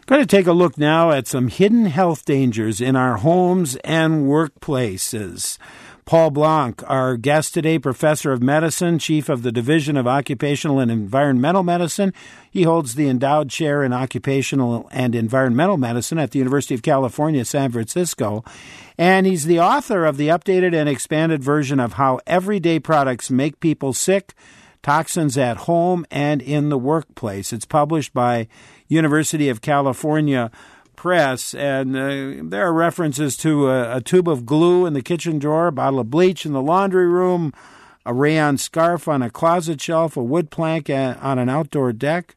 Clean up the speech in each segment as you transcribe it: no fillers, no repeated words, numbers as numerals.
Going to take a look now at some hidden health dangers in our homes and workplaces. Paul Blanc, our guest today, professor of medicine, chief of the Division of Occupational and Environmental Medicine. He holds the endowed chair in Occupational and Environmental Medicine at the University of California, San Francisco. And he's the author of the updated and expanded version of How Everyday Products Make People Sick, Toxins at Home and in the Workplace. It's published by University of California Press, and there are references to a tube of glue in the kitchen drawer, a bottle of bleach in the laundry room, a rayon scarf on a closet shelf, a wood plank on an outdoor deck.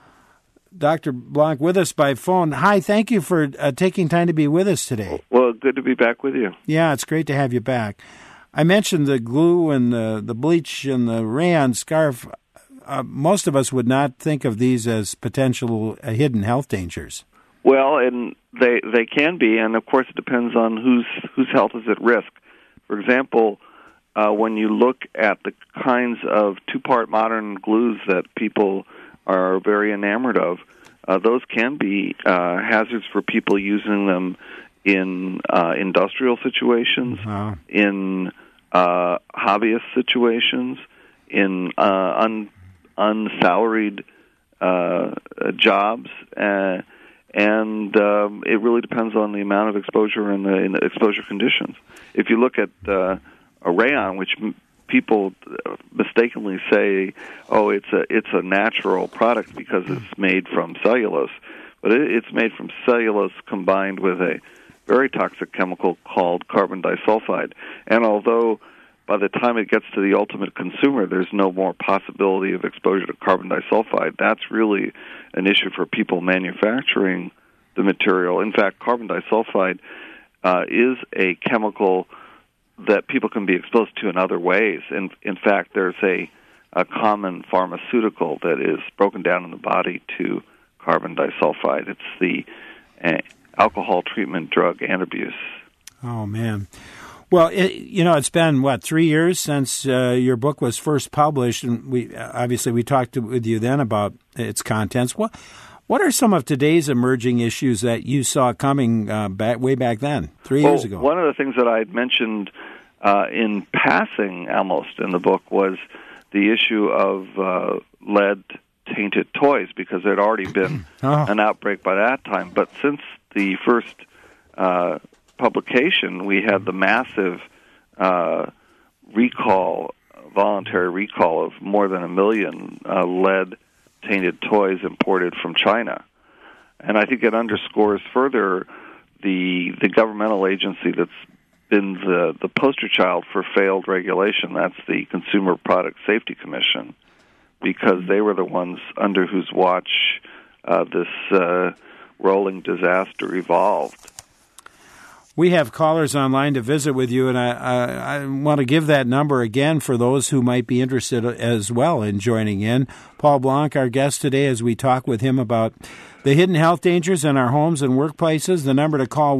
Dr. Blanc with us by phone. Hi, thank you for taking time to be with us today. Well, good to be back with you. Yeah, it's great to have you back. I mentioned the glue and the bleach and the rayon scarf. Most of us would not think of these as potential hidden health dangers. Well, and they can be, and of course it depends on whose health is at risk. For example, when you look at the kinds of two-part modern glues that people are very enamored of, those can be hazards for people using them in industrial situations, in hobbyist situations, in unsalaried jobs, and it really depends on the amount of exposure and the exposure conditions. If you look at a rayon, which people mistakenly say, "Oh, it's a natural product because it's made from cellulose," but it's made from cellulose combined with a very toxic chemical called carbon disulfide. And although by the time it gets to the ultimate consumer, there's no more possibility of exposure to carbon disulfide, that's really an issue for people manufacturing the material. In fact, carbon disulfide is a chemical that people can be exposed to in other ways. In fact, there's a common pharmaceutical that is broken down in the body to carbon disulfide. It's the alcohol treatment drug Antabuse. Oh, man. Well, it's been, 3 years since your book was first published, and we talked with you then about its contents. What are some of today's emerging issues that you saw coming way back then, 3 years ago? One of the things that I had mentioned in passing almost in the book was the issue of lead-tainted toys, because there had already been an outbreak by that time. But since the first publication, we had the massive voluntary recall of more than 1 million lead-tainted toys imported from China. And I think it underscores further the governmental agency that's been the poster child for failed regulation. That's the Consumer Product Safety Commission, because they were the ones under whose watch this rolling disaster evolved. We have callers online to visit with you, and I want to give that number again for those who might be interested as well in joining in. Paul Blanc, our guest today, as we talk with him about the hidden health dangers in our homes and workplaces. The number to call,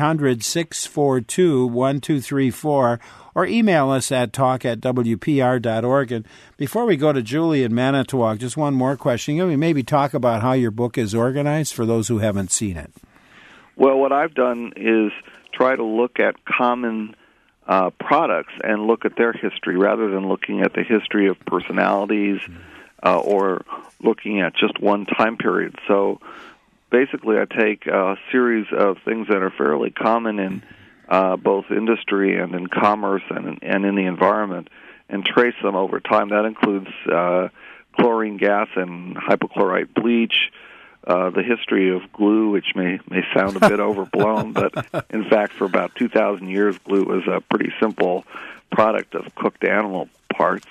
1-800-642-1234, or email us at talk@wpr.org. And before we go to Julie in Manitowoc, just one more question. Can we maybe talk about how your book is organized for those who haven't seen it? Well, what I've done is try to look at common products and look at their history rather than looking at the history of personalities or looking at just one time period. So basically I take a series of things that are fairly common in both industry and in commerce and in the environment and trace them over time. That includes chlorine gas and hypochlorite bleach, the history of glue, which may sound a bit overblown, but in fact, for about 2,000 years, glue was a pretty simple product of cooked animal parts,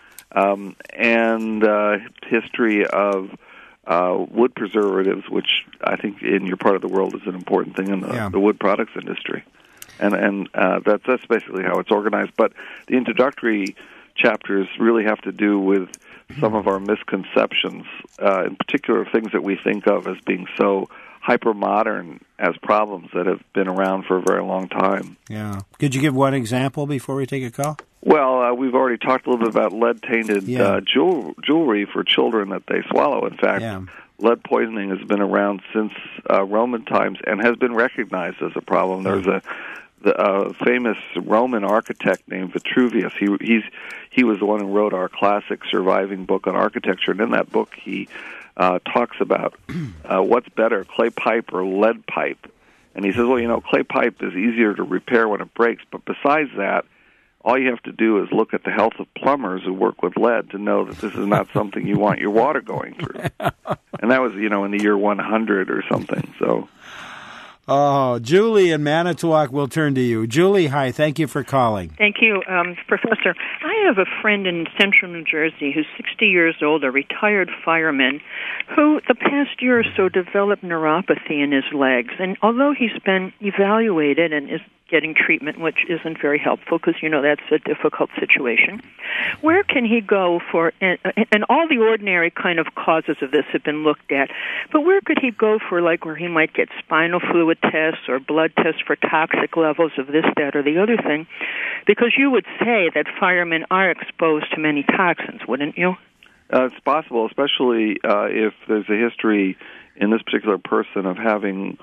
and history of wood preservatives, which I think in your part of the world is an important thing in the wood products industry, and that's basically how it's organized. But the introductory chapters really have to do with some of our misconceptions, in particular things that we think of as being so hyper-modern as problems that have been around for a very long time. Yeah. Could you give one example before we take a call? Well, we've already talked a little bit about lead-tainted jewelry for children that they swallow. In fact, lead poisoning has been around since Roman times and has been recognized as a problem. There's a famous Roman architect named Vitruvius. He was the one who wrote our classic surviving book on architecture, and in that book he talks about what's better, clay pipe or lead pipe. And he says, well, clay pipe is easier to repair when it breaks, but besides that, all you have to do is look at the health of plumbers who work with lead to know that this is not something you want your water going through. And that was, in the year 100 or something. So, Julie in Manitowoc will turn to you. Julie, hi. Thank you for calling. Thank you, Professor. I have a friend in central New Jersey who's 60 years old, a retired fireman, who the past year or so developed neuropathy in his legs. And although he's been evaluated and is getting treatment, which isn't very helpful because, that's a difficult situation. Where can he go for, and all the ordinary kind of causes of this have been looked at, but where could he go for, where he might get spinal fluid tests or blood tests for toxic levels of this, that, or the other thing? Because you would say that firemen are exposed to many toxins, wouldn't you? It's possible, especially if there's a history in this particular person of having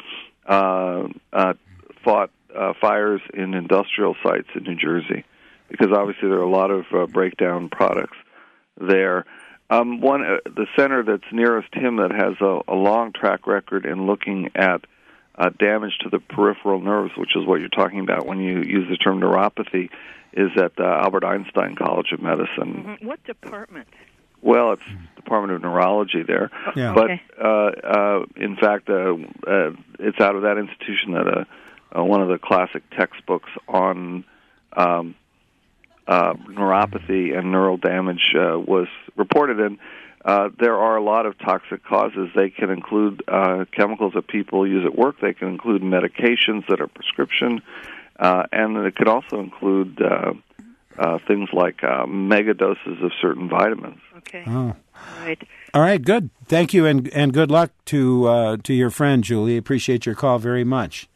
fought fires in industrial sites in New Jersey, because obviously there are a lot of breakdown products there. The center that's nearest him that has a long track record in looking at damage to the peripheral nerves, which is what you're talking about when you use the term neuropathy, is at Albert Einstein College of Medicine. Mm-hmm. What department? Well, it's Department of Neurology there. Yeah. But in fact, it's out of that institution that one of the classic textbooks on neuropathy and neural damage was reported in. There are a lot of toxic causes. They can include chemicals that people use at work. They can include medications that are prescription. And it could also include things like mega doses of certain vitamins. Okay. Oh. Right. All right, good. Thank you, and good luck to your friend, Julie. Appreciate your call very much.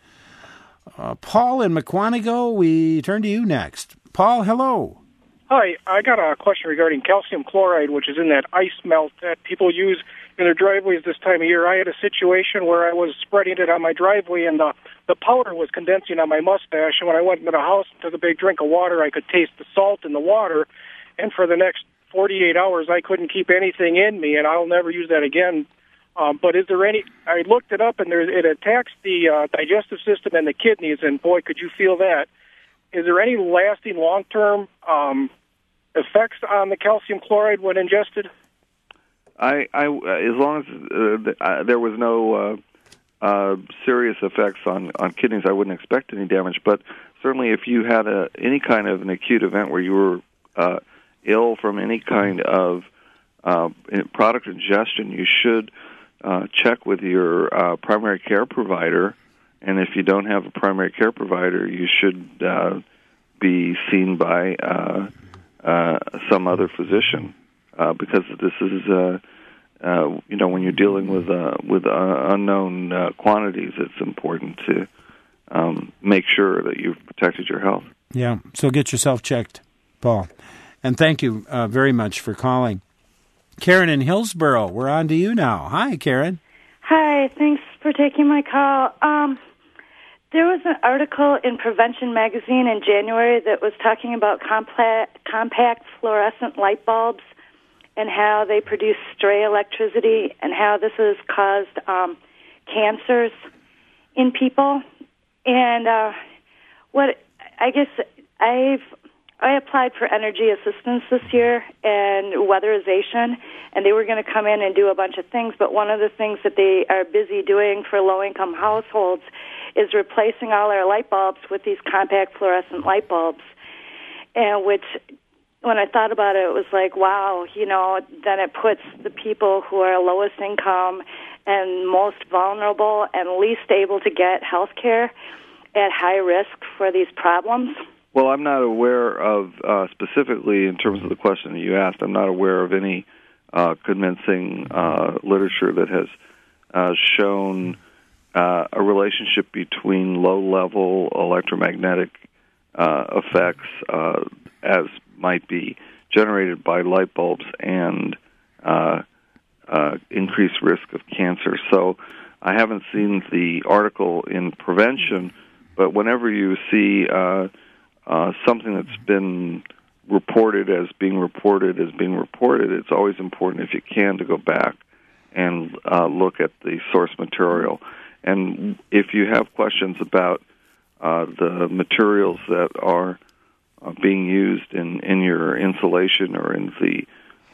Paul in McWanago, we turn to you next. Paul, hello. Hi, I got a question regarding calcium chloride, which is in that ice melt that people use in their driveways this time of year. I had a situation where I was spreading it on my driveway, and the powder was condensing on my mustache, and when I went into the house and took a big drink of water, I could taste the salt in the water, and for the next 48 hours, I couldn't keep anything in me, and I'll never use that again. But is there any, I looked it up, and it attacks the digestive system and the kidneys, and boy, could you feel that. Is there any lasting long-term effects on the calcium chloride when ingested? As long as there was no serious effects on kidneys, I wouldn't expect any damage. But certainly if you had any kind of an acute event where you were ill from any kind of product ingestion, you should check with your primary care provider. And if you don't have a primary care provider, you should be seen by some other physician, because this is, when you're dealing with unknown quantities, it's important to make sure that you've protected your health. Yeah, so get yourself checked, Paul. And thank you very much for calling. Karen in Hillsborough, we're on to you now. Hi, Karen. Hi, thanks for taking my call. There was an article in Prevention Magazine in January that was talking about compact fluorescent light bulbs and how they produce stray electricity and how this has caused cancers in people. And I applied for energy assistance this year and weatherization, and they were going to come in and do a bunch of things, but one of the things that they are busy doing for low-income households is replacing all our light bulbs with these compact fluorescent light bulbs, and which, when I thought about it, it was like, wow, then it puts the people who are lowest income and most vulnerable and least able to get health care at high risk for these problems. Well, I'm not aware of, specifically in terms of the question that you asked, I'm not aware of any convincing literature that has shown a relationship between low-level electromagnetic effects as might be generated by light bulbs and increased risk of cancer. So I haven't seen the article in prevention, but whenever you see something that's been reported as being reported, it's always important, if you can, to go back and look at the source material. And if you have questions about the materials that are being used in your insulation or in the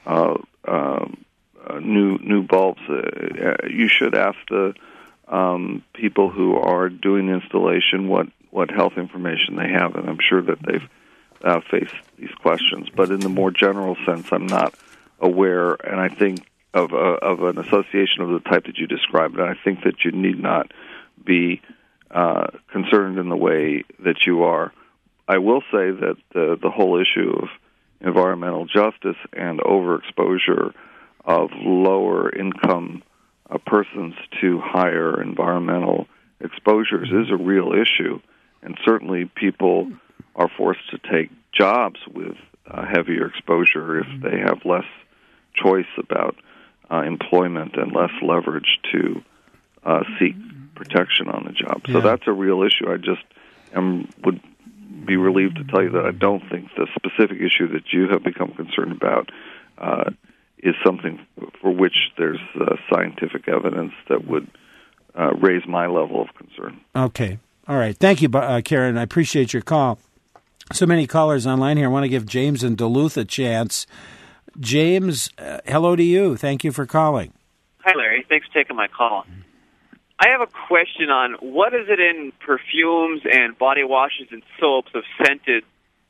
new bulbs, you should ask the people who are doing installation what health information they have, and I'm sure that they've faced these questions. But in the more general sense, I'm not aware, and I think of an association of the type that you described, and I think that you need not be concerned in the way that you are. I will say that the whole issue of environmental justice and overexposure of lower income persons to higher environmental exposures is a real issue, and certainly people are forced to take jobs with heavier exposure if they have less choice about employment and less leverage to seek protection on the job. So that's a real issue. I just would be relieved to tell you that I don't think the specific issue that you have become concerned about is something for which there's scientific evidence that would raise my level of concern. Okay. All right. Thank you, Karen. I appreciate your call. So many callers online here. I want to give James in Duluth a chance. James, hello to you. Thank you for calling. Hi, Larry. Thanks for taking my call. I have a question on what is it in perfumes and body washes and soaps of scented,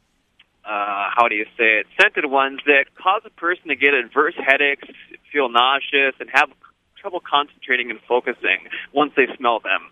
scented ones that cause a person to get adverse headaches, feel nauseous, and have trouble concentrating and focusing once they smell them?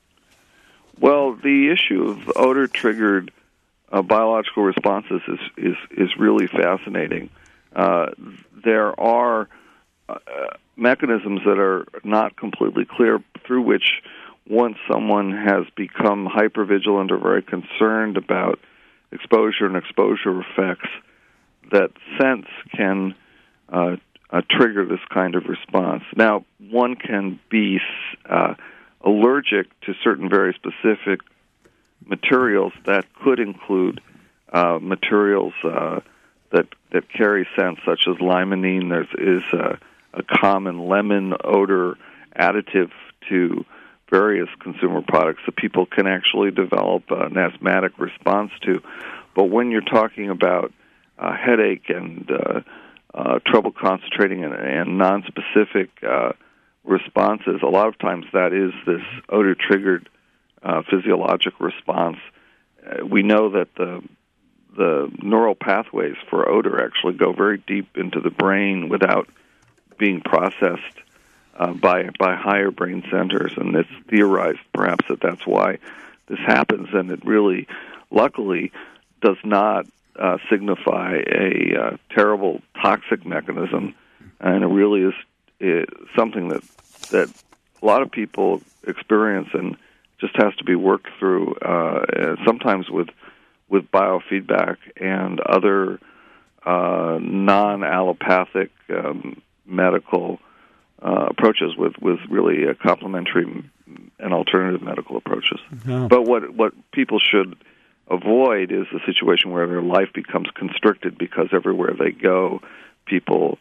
Well, the issue of odor-triggered biological responses is really fascinating. There are mechanisms that are not completely clear through which, once someone has become hypervigilant or very concerned about exposure and exposure effects, that scents can trigger this kind of response. Now, one can be allergic to certain very specific materials that could include materials that carry scents, such as limonene. There is a common lemon odor additive to various consumer products that people can actually develop an asthmatic response to. But when you're talking about headache and trouble concentrating and nonspecific responses, a lot of times that is this odor-triggered physiologic response. We know that the neural pathways for odor actually go very deep into the brain without being processed by higher brain centers, and it's theorized perhaps that that's why this happens, and it really, luckily, does not signify a terrible toxic mechanism, and it really is something that a lot of people experience and just has to be worked through, sometimes with biofeedback and other non-allopathic medical approaches with really complementary and alternative medical approaches. Oh. But what people should avoid is a situation where their life becomes constricted because everywhere they go, people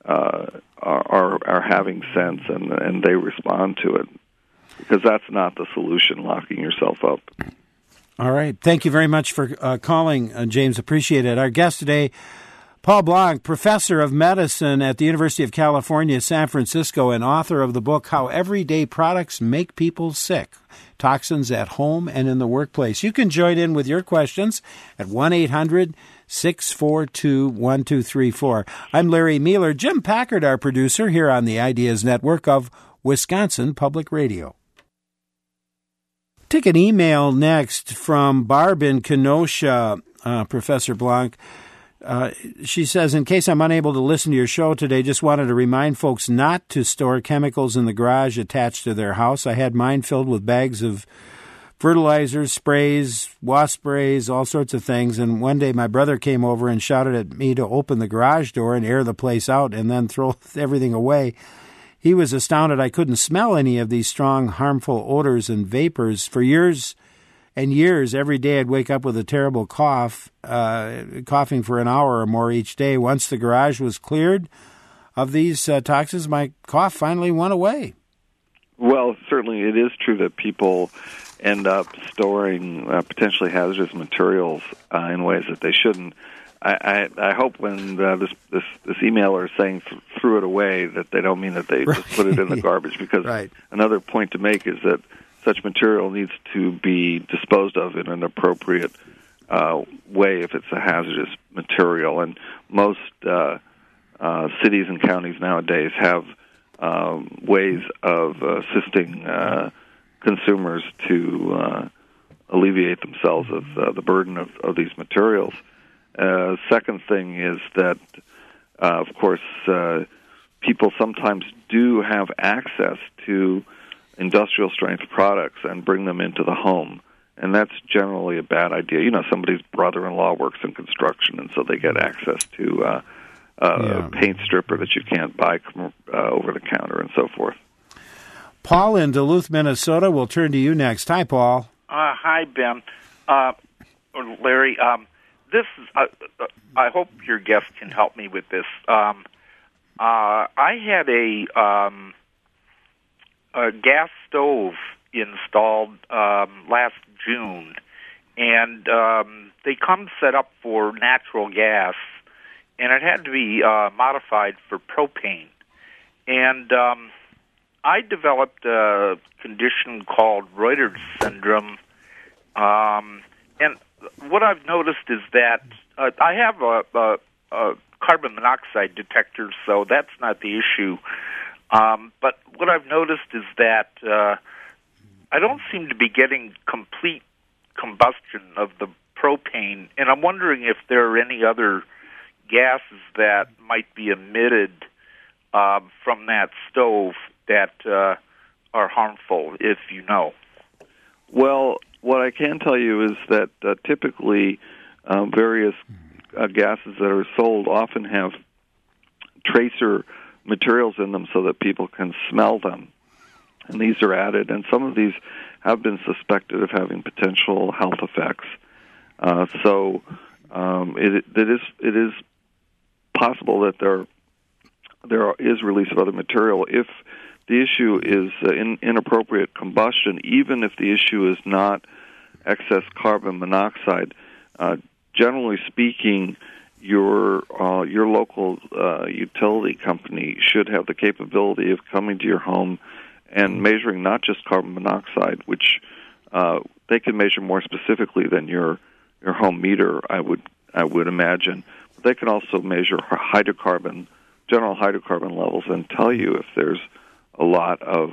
are having scents and they respond to it, because that's not the solution, locking yourself up. All right. Thank you very much for calling, James. Appreciate it. Our guest today, Paul Blanc, professor of medicine at the University of California, San Francisco, and author of the book, How Everyday Products Make People Sick, Toxins at Home and in the Workplace. You can join in with your questions at 1-800-642-1234. I'm Larry Mueller. Jim Packard, our producer, here on the Ideas Network of Wisconsin Public Radio. Take an email next from Barb in Kenosha, Professor Blanc. She says, in case I'm unable to listen to your show today, just wanted to remind folks not to store chemicals in the garage attached to their house. I had mine filled with bags of fertilizers, sprays, wasp sprays, all sorts of things. And one day my brother came over and shouted at me to open the garage door and air the place out and then throw everything away. He was astounded I couldn't smell any of these strong, harmful odors and vapors. For years and years, every day I'd wake up with a terrible cough, coughing for an hour or more each day. Once the garage was cleared of these toxins, my cough finally went away. Well, certainly it is true that people end up storing potentially hazardous materials in ways that they shouldn't. I hope when this emailer is saying threw it away that they don't mean that they just put it in the garbage, because another point to make is that such material needs to be disposed of in an appropriate way if it's a hazardous material. And most cities and counties nowadays have ways of assisting consumers to alleviate themselves of the burden of these materials. Second thing is that, of course, people sometimes do have access to industrial-strength products and bring them into the home, and that's generally a bad idea. You know, somebody's brother-in-law works in construction, and so they get access to a paint stripper that you can't buy over the counter and so forth. Paul in Duluth, Minnesota, will turn to you next. Hi, Paul. Hi, Ben. Larry, this is, I hope your guest can help me with this. I had a gas stove installed last June, and they come set up for natural gas, and it had to be modified for propane. And I developed a condition called Reuter's syndrome, and what I've noticed is that I have a carbon monoxide detector, so that's not the issue. But what I've noticed is that I don't seem to be getting complete combustion of the propane, and I'm wondering if there are any other gases that might be emitted from that stove that are harmful, if you know. Well, what I can tell you is that typically various gases that are sold often have tracer materials in them so that people can smell them. And these are added, and some of these have been suspected of having potential health effects. So it is possible that there is release of other material. If the issue is inappropriate combustion, even if the issue is not excess carbon monoxide, generally speaking, your local utility company should have the capability of coming to your home and measuring not just carbon monoxide, which they can measure more specifically than your home meter, I would imagine. But they can also measure general hydrocarbon levels, and tell you if there's a lot of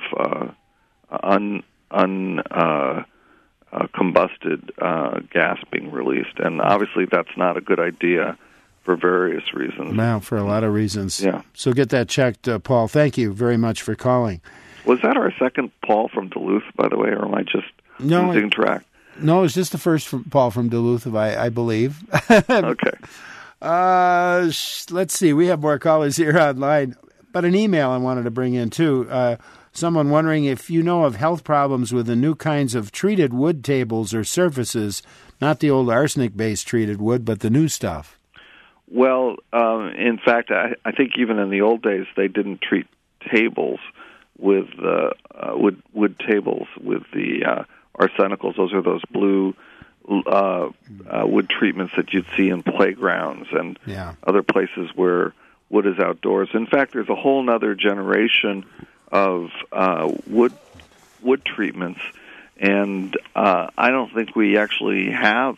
combusted gas being released. And obviously that's not a good idea for various reasons. Wow, for a lot of reasons. Yeah. So get that checked, Paul. Thank you very much for calling. Was that our second Paul from Duluth, by the way, or am I just losing track? No, it's just the first Paul from Duluth, I believe. Okay. Let's see. We have more callers here online, but an email I wanted to bring in, too. Someone wondering if you know of health problems with the new kinds of treated wood tables or surfaces, not the old arsenic-based treated wood, but the new stuff. Well, in fact, I think even in the old days they didn't treat tables with wood tables with the arsenicals. Those are those blue wood treatments that you'd see in playgrounds and other places where wood is outdoors. In fact, there's a whole other generation of wood treatments, and I don't think we actually have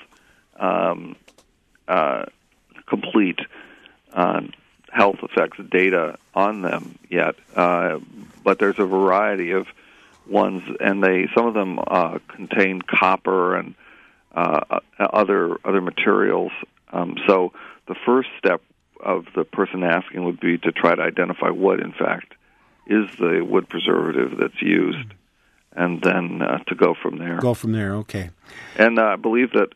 complete health effects data on them yet. But there's a variety of ones, and some of them contain copper and other materials. So the first step of the person asking would be to try to identify what, in fact, is the wood preservative that's used. and then to go from there. Go from there, okay. And I believe that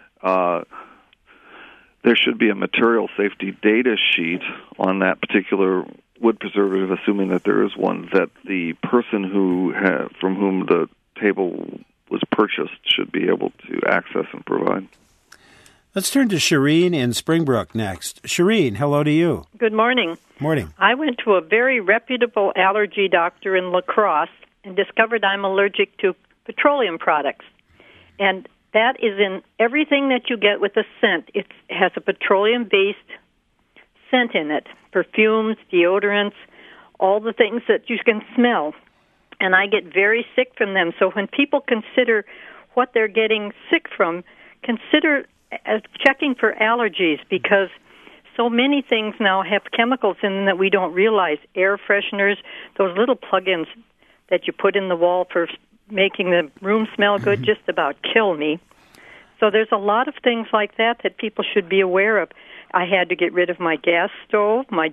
there should be a material safety data sheet on that particular wood preservative, assuming that there is one, that the person from whom the table was purchased should be able to access and provide. Let's turn to Shireen in Springbrook next. Shireen, hello to you. Good morning. Morning. I went to a very reputable allergy doctor in La Crosse and discovered I'm allergic to petroleum products. And that is in everything that you get with a scent. It has a petroleum-based scent in it, perfumes, deodorants, all the things that you can smell. And I get very sick from them. So when people consider what they're getting sick from, consider checking for allergies, because so many things now have chemicals in them that we don't realize. Air fresheners, those little plug-ins that you put in the wall for making the room smell good just about kill me. So there's a lot of things like that people should be aware of. I had to get rid of my gas stove. I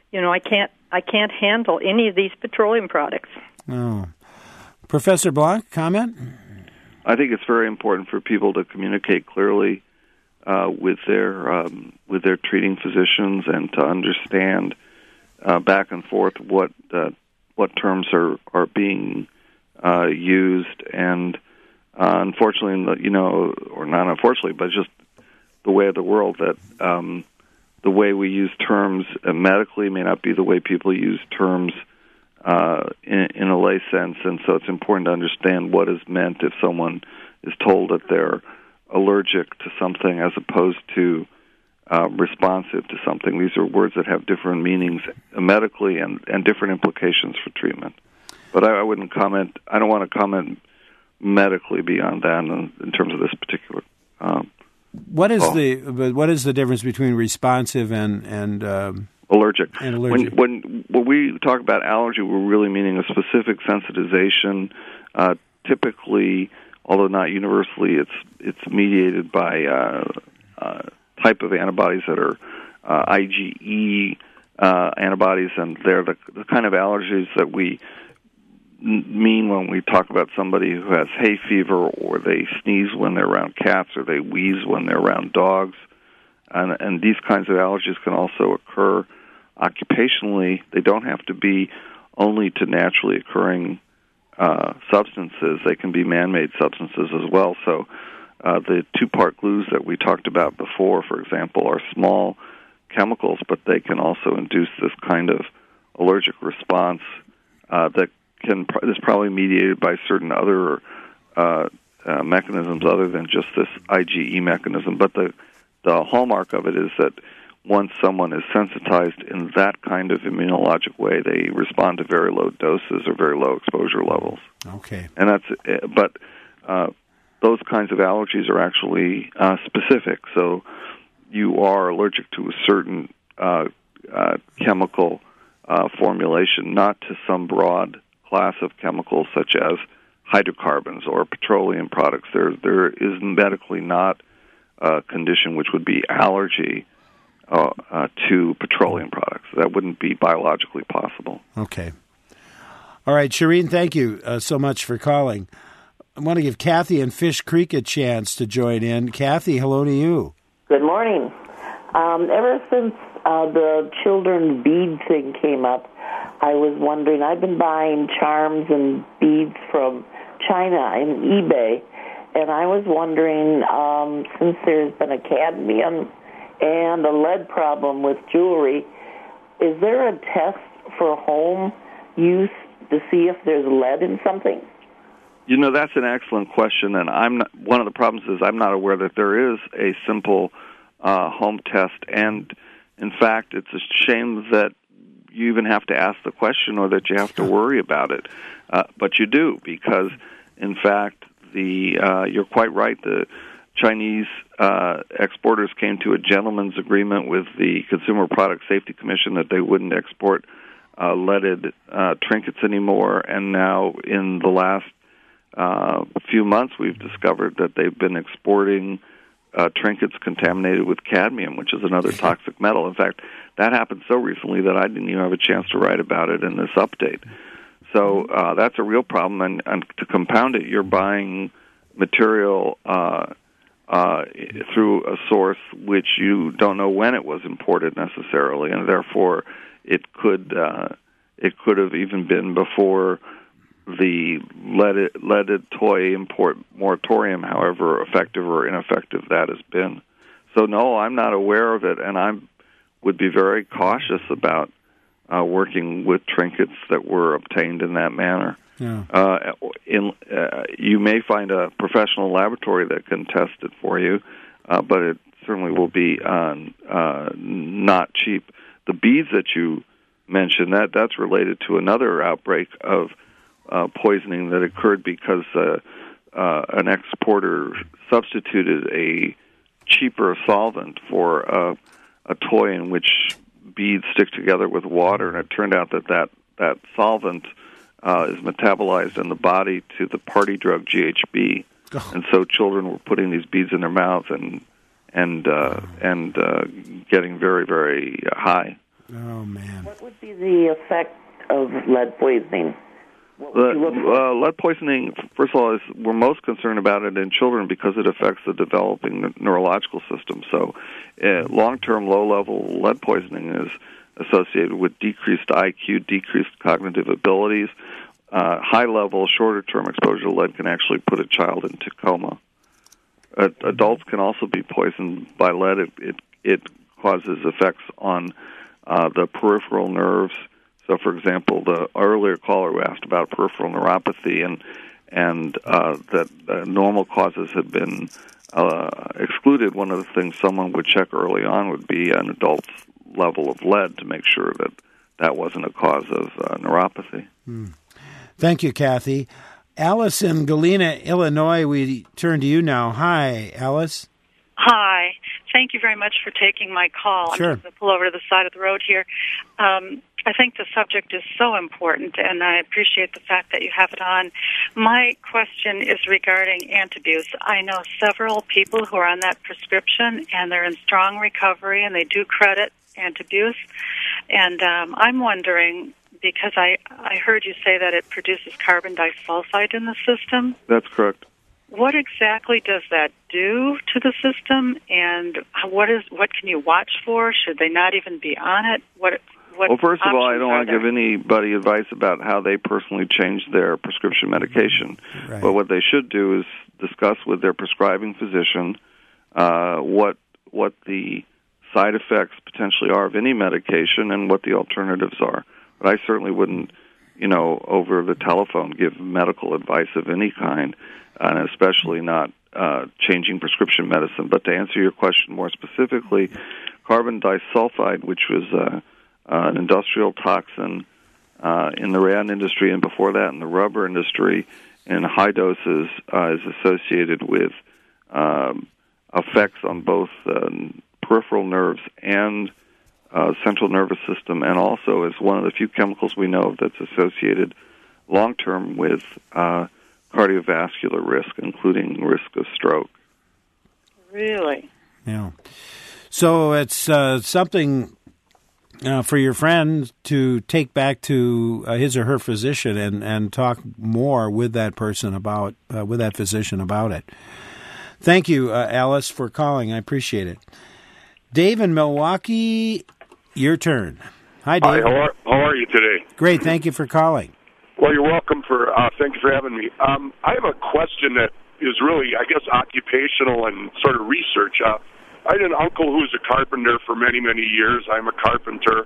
can't handle any of these petroleum products. Oh. Professor Blanc, comment? I think it's very important for people to communicate clearly with their treating physicians, and to understand back and forth what terms are being used. And unfortunately, or not unfortunately, but just the way of the world, that the way we use terms medically may not be the way people use terms in a lay sense. And so it's important to understand what is meant if someone is told that they're allergic to something as opposed to responsive to something. These are words that have different meanings medically and different implications for treatment. But I wouldn't comment. I don't want to comment medically beyond that in terms of this particular. What is the difference between responsive and allergic? And allergic. When we talk about allergy, we're really meaning a specific sensitization. Typically, although not universally, it's mediated by type of antibodies that are IgE antibodies, and they're the kind of allergies that we mean when we talk about somebody who has hay fever, or they sneeze when they're around cats, or they wheeze when they're around dogs. And these kinds of allergies can also occur occupationally. They don't have to be only to naturally occurring substances. They can be man-made substances as well. So the two-part glues that we talked about before, for example, are small chemicals, but they can also induce this kind of allergic response that is probably mediated by certain other mechanisms other than just this IgE mechanism. But the hallmark of it is that once someone is sensitized in that kind of immunologic way, they respond to very low doses or very low exposure levels. Okay. And but those kinds of allergies are actually specific. So you are allergic to a certain chemical formulation, not to some broad class of chemicals such as hydrocarbons or petroleum products. There is medically not a condition which would be allergy to petroleum products. That wouldn't be biologically possible. Okay. All right, Shireen, thank you so much for calling. I want to give Kathy in Fish Creek a chance to join in. Kathy, hello to you. Good morning. Ever since the children's bead thing came up, I was wondering, I've been buying charms and beads from China and eBay, and I was wondering, since there's been a cadmium and a lead problem with jewelry, is there a test for home use to see if there's lead in something? That's an excellent question, and one of the problems is I'm not aware that there is a simple home test, and in fact, it's a shame that you even have to ask the question or that you have to worry about it. But you do, because, in fact, you're quite right. The Chinese exporters came to a gentleman's agreement with the Consumer Product Safety Commission that they wouldn't export leaded trinkets anymore. And now, in the last few months, we've discovered that they've been exporting trinkets contaminated with cadmium, which is another toxic metal. In fact, that happened so recently that I didn't even have a chance to write about it in this update. So that's a real problem, and to compound it, you're buying material through a source which you don't know when it was imported necessarily, and therefore it could have even been before the leaded toy import moratorium, however effective or ineffective that has been. So no, I'm not aware of it, and I would be very cautious about working with trinkets that were obtained in that manner. Yeah. You may find a professional laboratory that can test it for you, but it certainly will be not cheap. The beads that you mentioned, that's related to another outbreak of poisoning that occurred because an exporter substituted a cheaper solvent for a toy in which beads stick together with water, and it turned out that solvent is metabolized in the body to the party drug GHB, and so children were putting these beads in their mouths and getting very, very high. Oh man! What would be the effect of lead poisoning? Lead poisoning, first of all, we're most concerned about it in children because it affects the developing neurological system. So long-term low-level lead poisoning is associated with decreased IQ, decreased cognitive abilities. High-level, shorter-term exposure to lead can actually put a child into coma. Adults can also be poisoned by lead. It causes effects on the peripheral nerves. So, for example, the earlier caller who asked about peripheral neuropathy and that normal causes had been excluded, one of the things someone would check early on would be an adult's level of lead to make sure that wasn't a cause of neuropathy. Thank you, Kathy. Alice in Galena, Illinois, we turn to you now. Hi, Alice. Hi. Thank you very much for taking my call. Sure. I'm just going to pull over to the side of the road here. I think the subject is so important, and I appreciate the fact that you have it on. My question is regarding Antabuse. I know several people who are on that prescription, and they're in strong recovery, and they do credit Antabuse. And I'm wondering, because I heard you say that it produces carbon disulfide in the system. That's correct. What exactly does that do to the system, and what can you watch for? Should they not even be on it? Well, first of all, I don't want to give anybody advice about how they personally change their prescription medication. Right. But what they should do is discuss with their prescribing physician what the side effects potentially are of any medication and what the alternatives are. But I certainly wouldn't, over the telephone give medical advice of any kind, and especially not changing prescription medicine. But to answer your question more specifically, carbon disulfide, which was an industrial toxin in the rayon industry and before that in the rubber industry, in high doses is associated with effects on both peripheral nerves and central nervous system, and also is one of the few chemicals we know that's associated long-term with cardiovascular risk, including risk of stroke. Really? Yeah. So it's something for your friend to take back to his or her physician and talk more with that person about, with that physician about it. Thank you, Alice, for calling. I appreciate it. Dave in Milwaukee, your turn. Hi, Dave. Hi, how are you today? Great. Thank you for calling. Well, you're welcome. Thank you for having me. I have a question that is really, I guess, occupational and sort of research. I had an uncle who was a carpenter for many, many years. I'm a carpenter.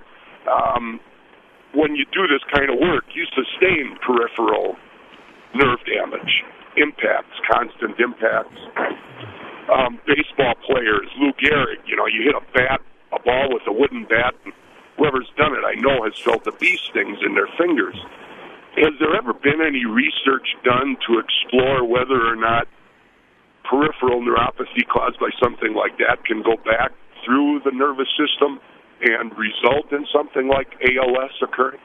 When you do this kind of work, you sustain peripheral nerve damage, impacts, constant impacts. Baseball players, Lou Gehrig, you hit a ball with a wooden bat, and whoever's done it, I know, has felt the bee stings in their fingers. Has there ever been any research done to explore whether or not peripheral neuropathy caused by something like that can go back through the nervous system and result in something like ALS occurring?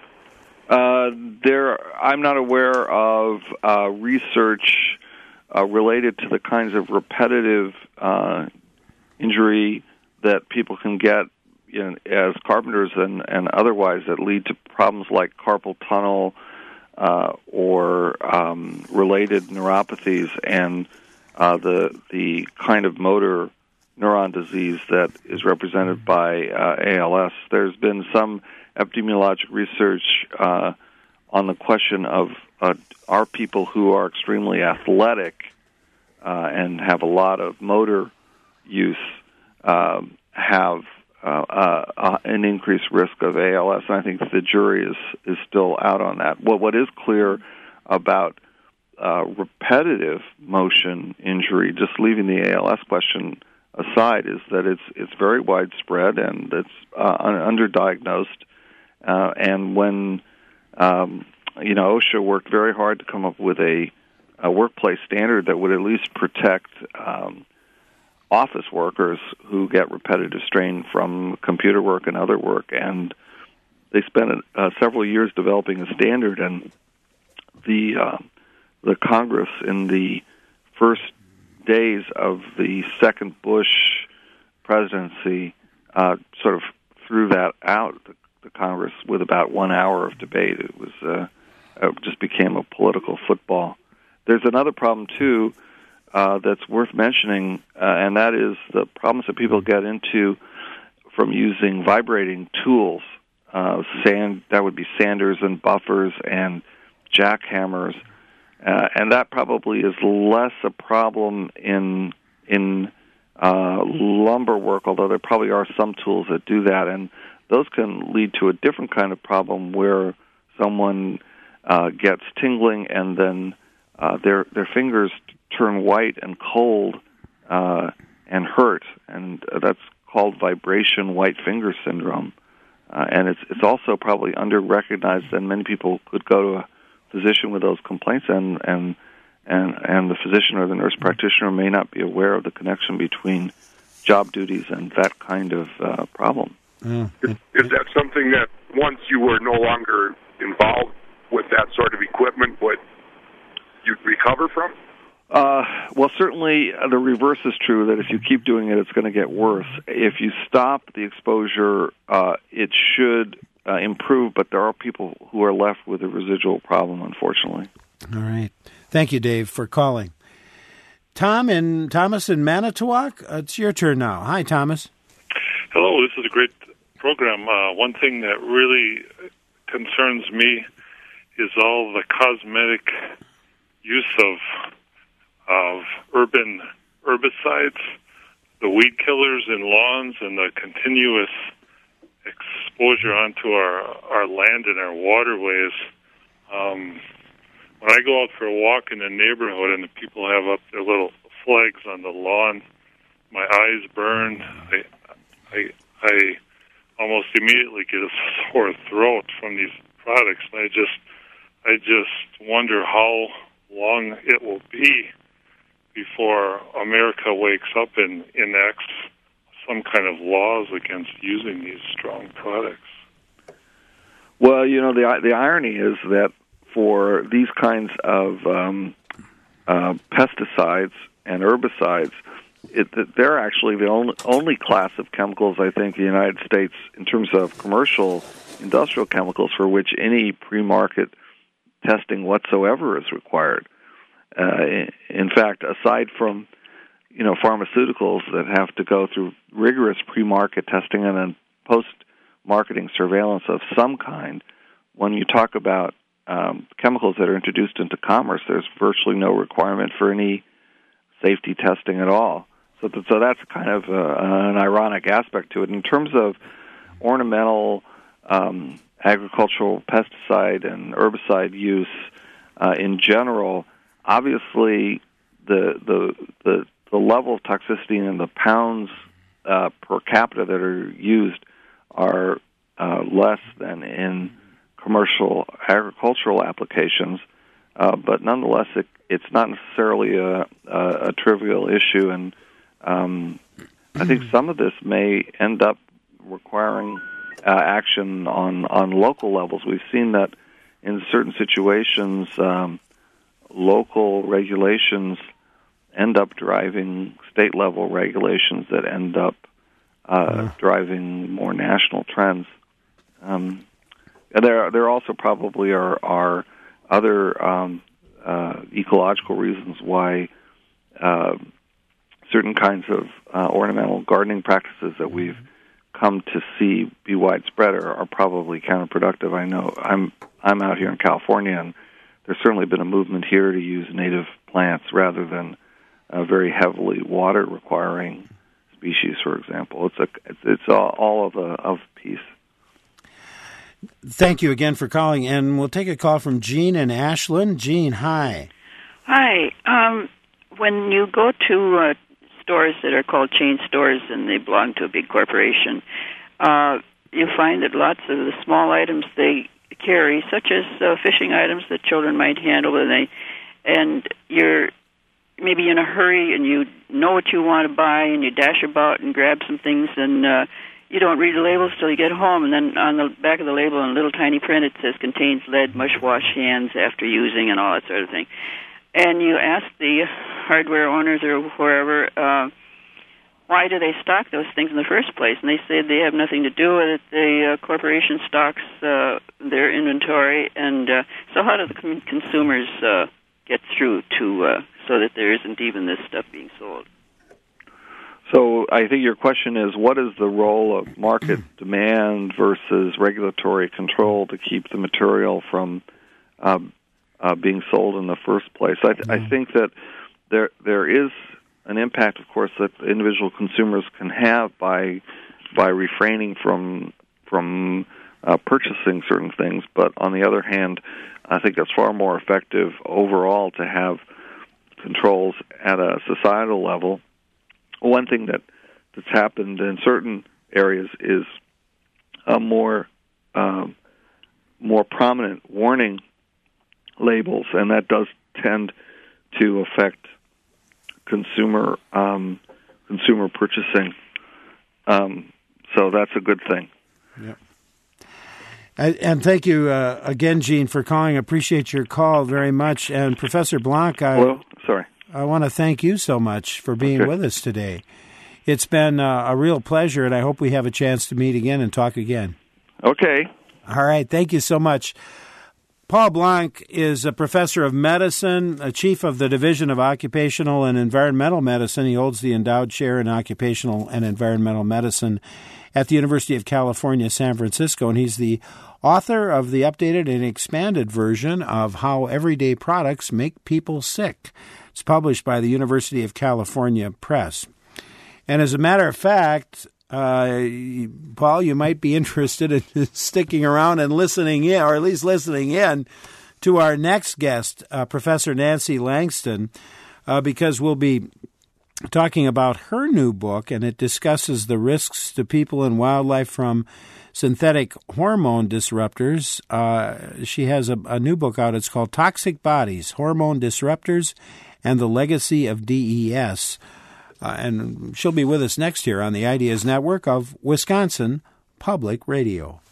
I'm not aware of research related to the kinds of repetitive injury that people can get as carpenters and otherwise that lead to problems like carpal tunnel, or related neuropathies, and the kind of motor neuron disease that is represented by ALS. There's been some epidemiologic research on the question of are people who are extremely athletic and have a lot of motor use have an increased risk of ALS, and I think the jury is still out on that. What is clear about repetitive motion injury, just leaving the ALS question aside, is that it's very widespread and it's underdiagnosed. And when OSHA worked very hard to come up with a workplace standard that would at least protect office workers who get repetitive strain from computer work and other work, and they spent several years developing a standard, and the Congress in the first days of the second Bush presidency sort of threw that out. The Congress with about 1 hour of debate. It was it just became a political football. There's another problem too that's worth mentioning, and that is the problems that people get into from using vibrating tools. That would be sanders and buffers and jackhammers, and that probably is less a problem in lumber work, although there probably are some tools that do that, and those can lead to a different kind of problem where someone gets tingling and then their fingers turn white and cold and hurt, and that's called vibration white finger syndrome. And it's also probably under-recognized, and many people could go to a physician with those complaints, and the physician or the nurse practitioner may not be aware of the connection between job duties and that kind of problem. Is that something that once you were no longer involved with that sort of equipment, what you'd recover from? Well, certainly the reverse is true, that if you keep doing it, it's going to get worse. If you stop the exposure, it should improve, but there are people who are left with a residual problem, unfortunately. All right. Thank you, Dave, for calling. Thomas in Manitowoc, it's your turn now. Hi, Thomas. Hello, this is a great program. One thing that really concerns me is all the cosmetic use of urban herbicides, the weed killers in lawns, and the continuous exposure onto our land and our waterways. When I go out for a walk in the neighborhood and the people have up their little flags on the lawn, my eyes burn. I almost immediately get a sore throat from these products, and I just wonder how long it will be before America wakes up and enacts some kind of laws against using these strong products. Well, the irony is that for these kinds of pesticides and herbicides, they're actually the only class of chemicals, I think, in the United States, in terms of commercial industrial chemicals, for which any pre-market testing whatsoever is required. In fact, aside from pharmaceuticals that have to go through rigorous pre-market testing and then post-marketing surveillance of some kind, when you talk about chemicals that are introduced into commerce, there's virtually no requirement for any safety testing at all. So that's kind of an ironic aspect to it. In terms of ornamental agricultural pesticide and herbicide use in general, obviously the level of toxicity and the pounds per capita that are used are less than in commercial agricultural applications, but nonetheless it's not necessarily a trivial issue, and I think some of this may end up requiring action on local levels. We've seen that in certain situations, local regulations end up driving state-level regulations that end up driving more national trends. There also probably are other ecological reasons why certain kinds of ornamental gardening practices that we've come to see be widespread are probably counterproductive. I know I'm out here in California, and there's certainly been a movement here to use native plants rather than very heavily water-requiring species, for example. It's all of piece. Thank you again for calling, and we'll take a call from Jean and Ashland. Jean, hi. Hi. When you go to stores that are called chain stores and they belong to a big corporation, you find that lots of the small items they carry, such as fishing items that children might handle, and you're maybe in a hurry and you know what you want to buy and you dash about and grab some things, and you don't read the labels till you get home, and then on the back of the label in little tiny print it says contains lead, must wash hands after using, and all that sort of thing. And you ask the hardware owners or wherever, why do they stock those things in the first place? And they say they have nothing to do with it. The corporation stocks their inventory, and so how do the consumers get through to so that there isn't even this stuff being sold? So I think your question is, what is the role of market demand versus regulatory control to keep the material from being sold in the first place? I think that there is an impact, of course, that individual consumers can have by refraining from purchasing certain things. But on the other hand, I think it's far more effective overall to have controls at a societal level. One thing that's happened in certain areas is a more prominent warning labels, and that does tend to affect consumer purchasing. So that's a good thing. Yeah. And thank you again, Gene, for calling. I appreciate your call very much. And Professor Blanc, I want to thank you so much for being with us today. It's been a real pleasure, and I hope we have a chance to meet again and talk again. Okay. All right. Thank you so much. Paul Blanc is a professor of medicine, a chief of the Division of Occupational and Environmental Medicine. He holds the endowed chair in Occupational and Environmental Medicine at the University of California, San Francisco, and he's the author of the updated and expanded version of How Everyday Products Make People Sick. It's published by the University of California Press. And as a matter of fact, Paul, you might be interested in sticking around and listening in, or at least listening in, to our next guest, Professor Nancy Langston, because we'll be talking about her new book, and it discusses the risks to people and wildlife from synthetic hormone disruptors. She has a new book out. It's called Toxic Bodies, Hormone Disruptors and the Legacy of DES. And she'll be with us next year on the Ideas Network of Wisconsin Public Radio.